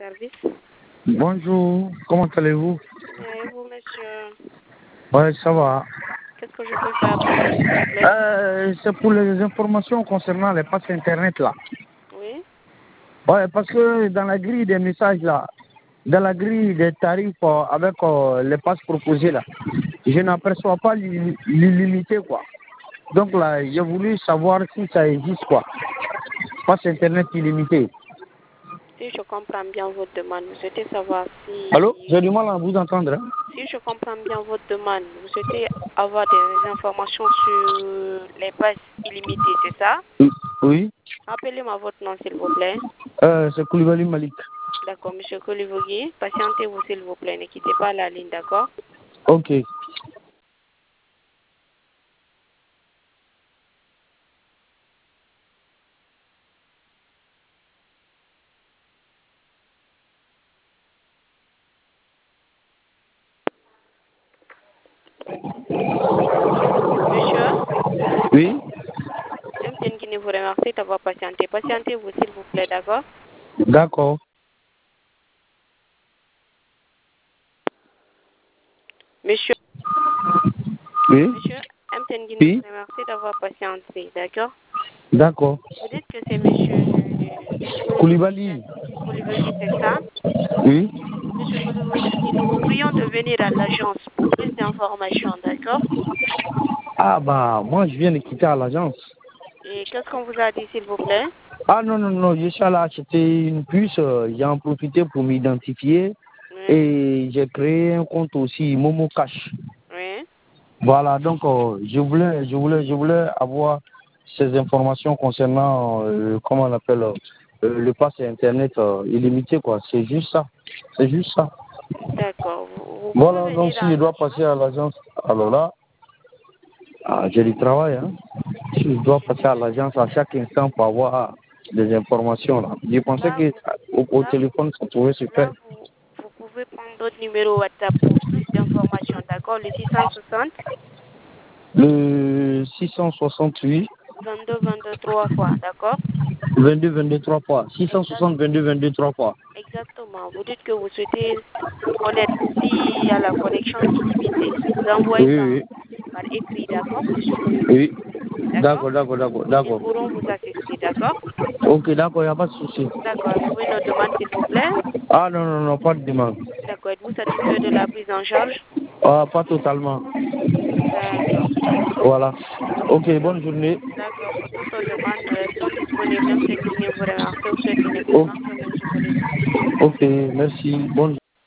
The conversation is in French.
Service. Bonjour, comment allez-vous? Et vous, monsieur, Ouais, ça va. qu'est-ce que je peux faire pour vous, s'il vous plaît? C'est pour les informations concernant les passes Internet là. Oui. Ouais, parce que dans la grille des messages là, dans la grille des tarifs avec les passes proposées là, je n'aperçois pas l'illimité quoi. Donc là, j'ai voulu savoir si ça existe quoi. Passe Internet illimité. Si je comprends bien votre demande, vous souhaitez savoir si... Allô? J'ai du mal à vous entendre. Hein? Si je comprends bien votre demande, vous souhaitez avoir des informations sur les passes illimitées, c'est ça? Oui. Rappelez-moi votre nom, s'il vous plaît. C'est Koulibaly Malik. D'accord, monsieur Kolivogui. Patientez-vous, s'il vous plaît. Ne quittez pas la ligne, d'accord? Ok. Monsieur, Oui. MTN Guinée vous remercie d'avoir patienté. Patientez-vous, s'il vous plaît, d'accord? D'accord. Monsieur, Oui. monsieur, MTN Guinée Oui. vous remercie d'avoir patienté, d'accord? D'accord. Vous dites que c'est monsieur Koulibaly. Kolivogui, c'est ça? Oui. Monsieur Kolivogui, nous vous prions de venir à l'agence pour plus d'informations, d'accord? Ah bah moi je viens de quitter à l'agence. Et qu'est-ce qu'on vous a dit, s'il vous plaît? Ah non, non, non, je suis allé acheter une puce, j'ai en profité pour m'identifier Oui, et j'ai créé un compte aussi, Momo Cash. oui. Voilà, donc je voulais avoir ces informations concernant, comment on appelle, le pass Internet illimité, quoi. C'est juste ça. C'est juste ça. D'accord. Vous pouvez Voilà, donc venir si à je dois passer l'agence. à l'agence, alors là, j'ai du travail, hein. Si je dois passer à l'agence à chaque instant pour avoir des informations, là. Je pensais Là, que au là, téléphone, ça pouvait se faire. là, vous pouvez prendre d'autres numéros WhatsApp pour plus d'informations, d'accord? Le 660 Le 668, 22 3 fois, d'accord? 22 3 fois. Exact, 660, 22 3 fois. exactement. Vous dites que vous souhaitez connaître s'il y a la connexion illimitée. Vous envoyez Oui, par, oui, par écrit, d'accord, monsieur Kolibouki? oui. D'accord? D'accord, d'accord, d'accord, Ils d'accord. pourront vous assister, d'accord? Ok, d'accord, il n'y a pas de souci. D'accord. Avez-vous une autre demande, s'il vous plaît? Ah non, non, non, pas de demande. D'accord. Êtes-vous satisfait de la prise en charge? Ah, pas totalement. D'accord. Voilà. Ok, Pour tout- bonne journée. D'accord. Pour toute autre demande, nous restons disponibles. Même Guinée vous remercie. Vous souhaite une Ok, excellente journée, monsieur Kolibouki. ok, merci. Bonne